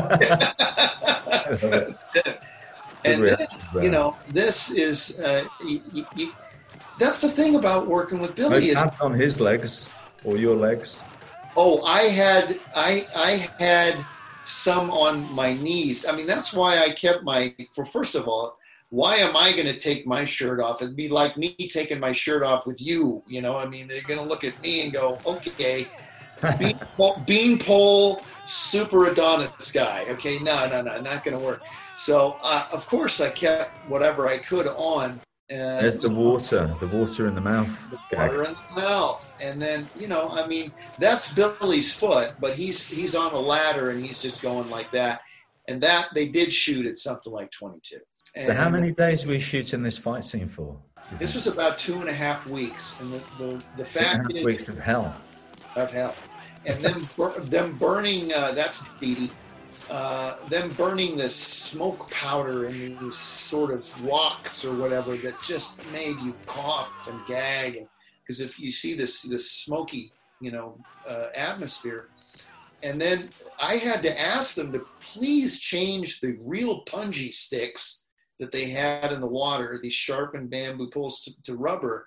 And this, you know, this is, uh, you, you, you, that's the thing about working with Billy. No is pads on his legs or your legs. Oh, I had, I, I had some on my knees. I mean, that's why I kept my. For first of all, why am I going to take my shirt off? It'd be like me taking my shirt off with you. You know, I mean, they're going to look at me and go, okay. Bean, beanpole, super Adonis guy. Okay, no, no, no, not going to work. So, uh, of course, I kept whatever I could on. Uh, There's the water, the water in the mouth. The water in the mouth. And then, you know, I mean, that's Billy's foot, but he's he's on a ladder and he's just going like that. And that, they did shoot at something like twenty-two. And so how many days were you shooting this fight scene for? This was about two and a half weeks. And the, the, the fact two and a half is... weeks of hell. Of hell. And them, bur- them burning, uh, that's Dee Dee, uh, them burning this smoke powder in these sort of rocks or whatever that just made you cough and gag. Because if you see this, this smoky, you know, uh, atmosphere. And then I had to ask them to please change the real punji sticks that they had in the water, these sharpened bamboo poles, to, to rubber.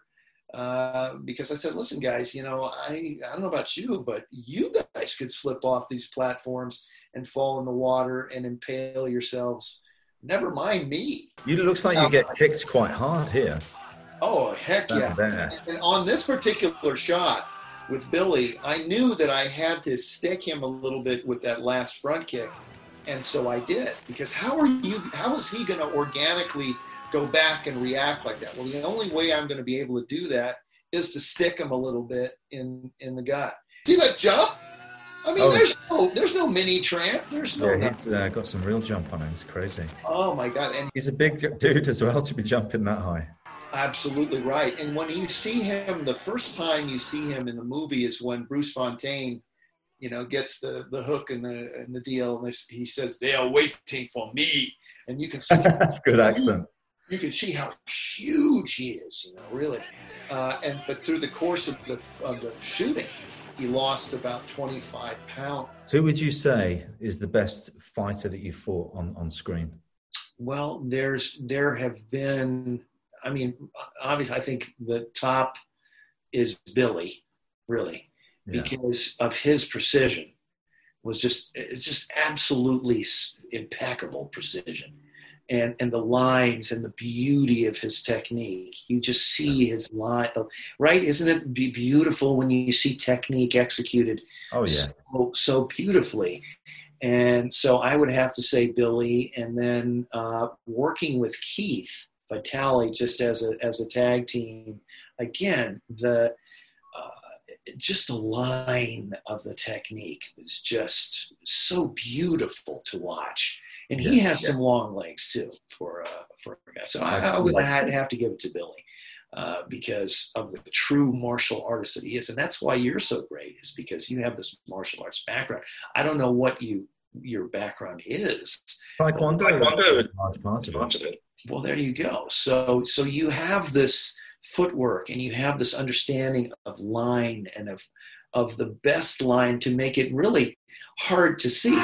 Uh, because I said, listen, guys, you know, I, I don't know about you, but you guys could slip off these platforms and fall in the water and impale yourselves. Never mind me. You looks like you get kicked quite hard here. Oh, heck yeah. There. And on this particular shot with Billy, I knew that I had to stick him a little bit with that last front kick. And so I did, because how are you, how is he going to organically go back and react like that? Well, the only way I'm going to be able to do that is to stick him a little bit in, in the gut. See that jump? I mean, oh. there's no there's no mini tramp. There's no. Yeah, he's uh, got some real jump on him. It's crazy. Oh my God! And he's a big dude as well to be jumping that high. Absolutely right. And when you see him, the first time you see him in the movie is when Bruce Fontaine, you know, gets the, the hook in the in the deal, and he says, "They are waiting for me," and you can see good accent. You can see how huge he is, you know, really. Uh, and but through the course of the of the shooting, he lost about twenty-five pounds. Who would you say is the best fighter that you fought on, on screen? Well, there's there have been. I mean, obviously, I think the top is Billy, really, yeah. because of his precision. Was just it's just absolutely impeccable precision. And and the lines and the beauty of his technique. You just see his line, right? Isn't it be beautiful when you see technique executed oh, yeah. so, so beautifully? And so I would have to say Billy, and then uh, working with Keith Vitale just as a as a tag team. Again, the uh, just the line of the technique is just so beautiful to watch. And he has yeah. some long legs too for uh, for a guy. So I, I would have to give it to Billy uh, because of the true martial artist that he is, and that's why you're so great. Is because you have this martial arts background. I don't know what you your background is. Taekwondo. Taekwondo. Well, there you go. So so you have this footwork, and you have this understanding of line and of of the best line to make it really hard to see.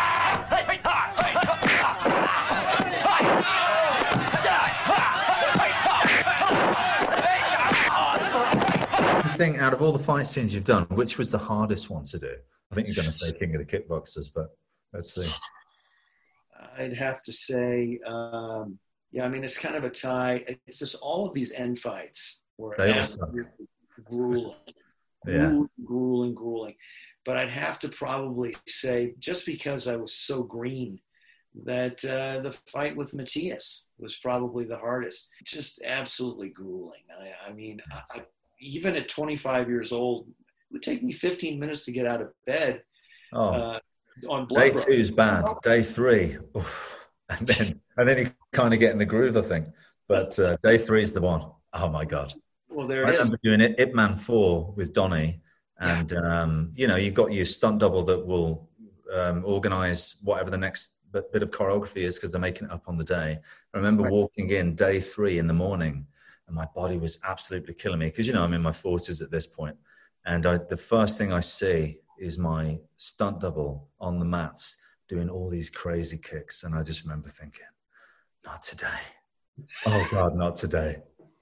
Thing out of all the fight scenes you've done, which was the hardest one to do? I think you're going to say King of the Kickboxers, but let's see. I'd have to say, um, Yeah, I mean, it's kind of a tie. It's just all of these end fights were They all absolutely grueling, Yeah. grueling, grueling, grueling. But I'd have to probably say, just because I was so green, that uh, the fight with Matthias was probably the hardest. Just absolutely grueling. I, I mean, I, I, even at twenty-five years old, it would take me fifteen minutes to get out of bed. Oh, uh, on day blood two is bad. Day three, oof. and then and then you kind of get in the groove, I think. But uh, day three is the one. Oh my God! Well, there I it is. remember doing it, Ip Man four with Donnie, and yeah. um, you know, you've got your stunt double that will um, organize whatever the next bit of choreography is because they're making it up on the day. I remember right. walking in day three in the morning, and my body was absolutely killing me because you know I'm in my forties at this point, and I, the first thing I see is my stunt double on the mats doing all these crazy kicks, and I just remember thinking, not today. Oh God, not today.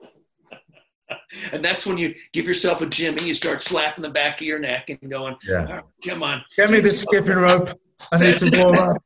And that's when you give yourself a Jimmy, you start slapping the back of your neck and going, yeah. Oh, come on. Get me the skipping rope. I need some warm up.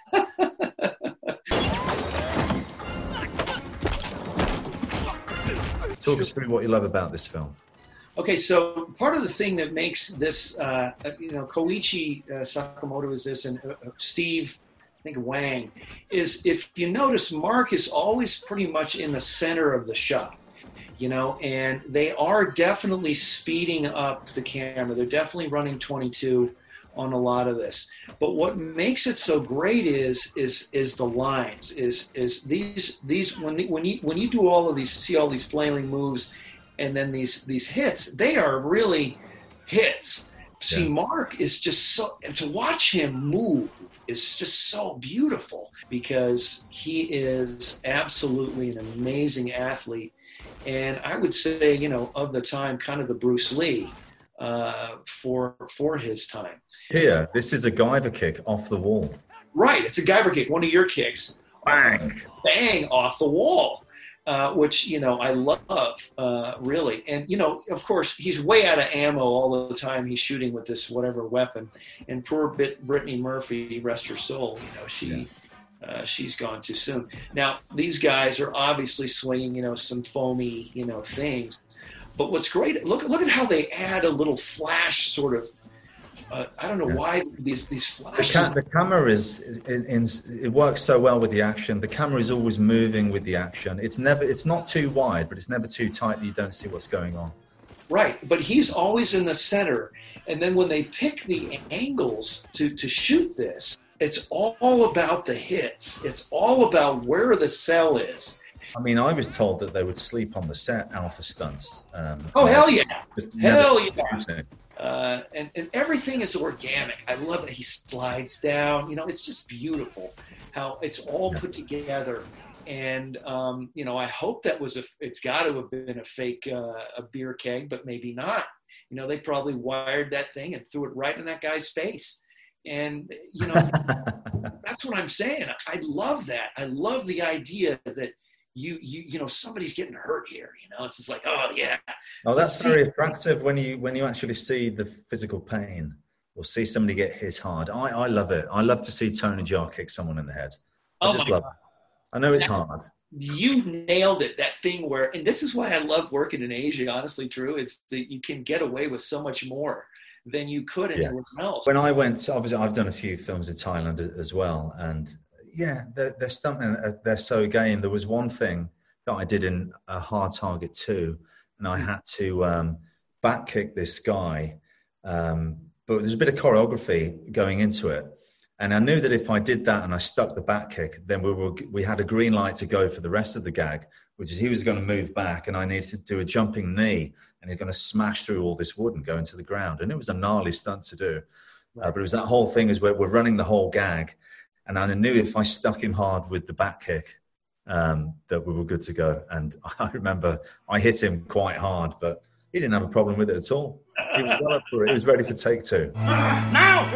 Talk us through what you love about this film. Okay, so part of the thing that makes this, uh, you know, Koichi uh, Sakamoto is this, and uh, Steve, I think Wang, is if you notice, Mark is always pretty much in the center of the shot, you know, and they are definitely speeding up the camera. They're definitely running twenty-two on a lot of this. But what makes it so great is is is the lines, is is these these when the, when you when you do all of these, see all these flailing moves. And then these these hits, they are really hits. See, yeah. Mark is just so, to watch him move is just so beautiful because he is absolutely an amazing athlete. And I would say, you know, of the time, kind of the Bruce Lee uh, for for his time. Here, this is a Guyver kick off the wall. Right, it's a Guyver kick, one of your kicks. Bang! Bang off the wall. Uh, which, you know, I love, uh, really. And, you know, of course, he's way out of ammo all the time. He's shooting with this whatever weapon. And poor Bit- Brittany Murphy, rest her soul, you know, she yeah. uh, she's gone too soon. Now, these guys are obviously swinging, you know, some foamy, you know, things. But what's great, look, look at how they add a little flash sort of, Uh, I don't know yeah. why these these flashes. The, ca- the camera is, in, in, it works so well with the action. The camera is always moving with the action. It's never, it's not too wide, but it's never too tight that you don't see what's going on. Right, but he's always in the center. And then when they pick the angles to to shoot this, it's all about the hits. It's all about where the cell is. I mean, I was told that they would sleep on the set, Alpha Stunts. Um, oh hell yeah! Hell yeah! Shooting. Uh, and, and everything is organic. I love it. He slides down. You know, it's just beautiful how it's all put together. And, um, you know, I hope that was a, it's got to have been a fake uh, a beer keg, but maybe not. You know, they probably wired that thing and threw it right in that guy's face. And, you know, that's what I'm saying. I love that. I love the idea that, You, you you know, somebody's getting hurt here, you know, it's just like, oh yeah. Oh, that's very attractive when you when you actually see the physical pain or see somebody get hit hard. I, I love it. I love to see Tony Jaa kick someone in the head. I oh just my love God. it. I know it's hard. You nailed it. That thing where, and this is why I love working in Asia, honestly, Drew, is that you can get away with so much more than you could anywhere yeah. else. When I went, obviously I've done a few films in Thailand as well, and yeah, they're, they're stuntmen. They're so game. There was one thing that I did in a Hard Target two, and I had to um, back kick this guy. Um, but there's a bit of choreography going into it. And I knew that if I did that and I stuck the back kick, then we were, we had a green light to go for the rest of the gag, which is he was going to move back and I needed to do a jumping knee and he's going to smash through all this wood and go into the ground. And it was a gnarly stunt to do. Uh, but it was that whole thing is where we're running the whole gag. And I knew if I stuck him hard with the back kick, um, that we were good to go. And I remember I hit him quite hard, but he didn't have a problem with it at all. He was well up for it. He was ready for take two. Now!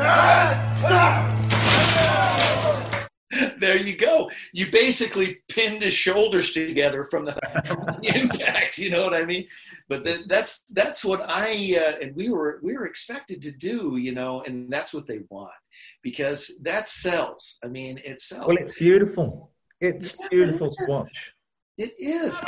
There you go. You basically pinned his shoulders together from the, from the impact. You know what I mean? But the, that's that's what I uh, and we were we were expected to do. You know, and that's what they want because that sells. I mean, it sells. Well, it's beautiful. It's Yeah, beautiful it to is. watch. It is.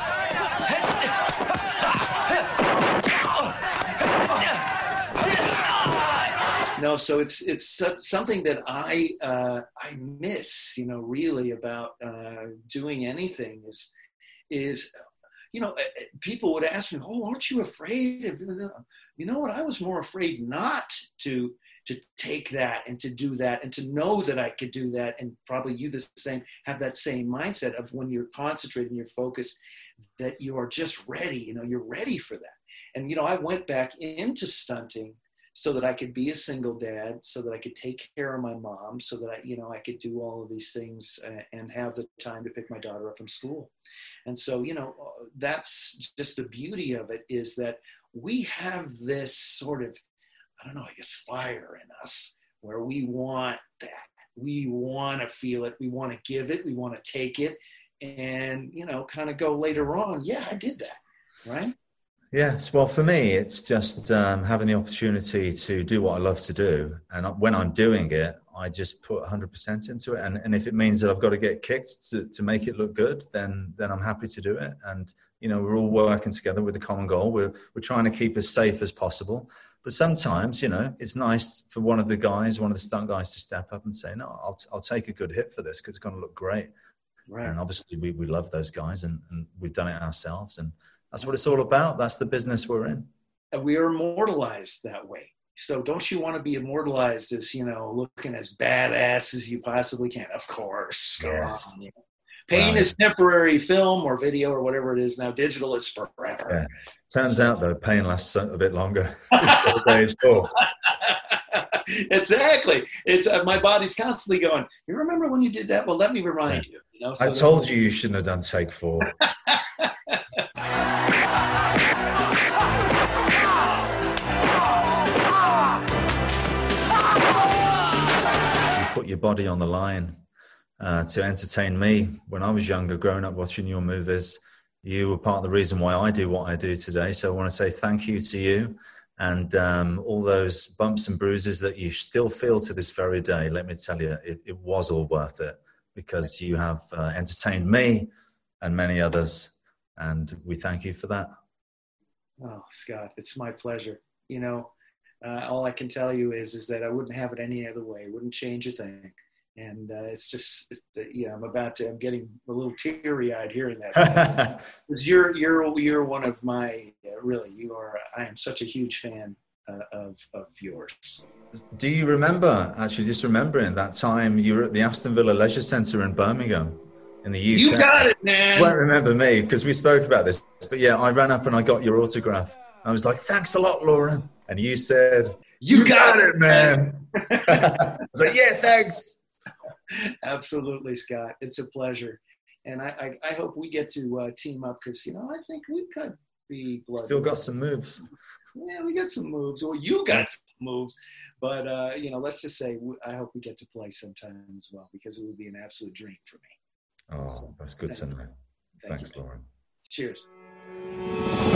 No, so it's it's something that I uh, I miss, you know, really about uh, doing anything is is, you know, people would ask me, "Oh, aren't you afraid of?" You know what? I was more afraid not to to take that and to do that and to know that I could do that, and probably you the same, have that same mindset of when you're concentrated and you're focused, that you are just ready. You know, you're ready for that. And you know, I went back into stunting so that I could be a single dad, so that I could take care of my mom, so that I, you know, I could do all of these things and have the time to pick my daughter up from school. And so, you know, that's just the beauty of it, is that we have this sort of, I don't know, I guess fire in us where we want that. We want to feel it. We want to give it. We want to take it, and, you know, kind of go later on, yeah, I did that. Right. Yes, well, for me, it's just um, having the opportunity to do what I love to do. And when I'm doing it, I just put one hundred percent into it. And, and if it means that I've got to get kicked to, to make it look good, then then I'm happy to do it. And, you know, we're all working together with a common goal. We're, we're trying to keep as safe as possible. But sometimes, you know, it's nice for one of the guys, one of the stunt guys to step up and say, no, I'll, I'll take a good hit for this because it's going to look great. Right. And obviously we, we love those guys, and, and we've done it ourselves. And that's what it's all about. That's the business we're in. And we are immortalized that way. So don't you want to be immortalized as, you know, looking as badass as you possibly can? Of course. Come yes. on. Pain wow. is temporary. Film or video or whatever it is now. Digital is forever. Yeah. Turns out, though, pain lasts a bit longer. It's exactly. It's uh, my body's constantly going, you remember when you did that? Well, let me remind yeah. you. you know, so I told you you shouldn't have done take four. Put your body on the line uh, to entertain me. When I was younger, growing up watching your movies, you were part of the reason why I do what I do today. So I want to say thank you to you, and um, all those bumps and bruises that you still feel to this very day. Let me tell you, it, it was all worth it, because you have uh, entertained me and many others, and we thank you for that. Oh, Scott, it's my pleasure. You know, Uh, all I can tell you is, is that I wouldn't have it any other way. It wouldn't change a thing. And uh, it's just, it's, you know, I'm about to, I'm getting a little teary eyed hearing that. Because you're, you're, you're one of my, uh, really, you are, I am such a huge fan uh, of, of yours. Do you remember, actually just remembering that time you were at the Aston Villa Leisure Centre in Birmingham in the U K? You got it, man. You won't remember me because we spoke about this, but yeah, I ran up and I got your autograph. I was like, thanks a lot, Lauren. And you said, you, you got, got it, man. I was like, yeah, thanks. Absolutely, Scott. It's a pleasure. And I, I, I hope we get to uh, team up because, you know, I think we could be blood. Still got some moves. Yeah, we got some moves. Well, you got some moves. But, uh, you know, let's just say I hope we get to play sometime as well, because it would be an absolute dream for me. Oh, so, that's good to know. Thanks, you, Lauren. Cheers.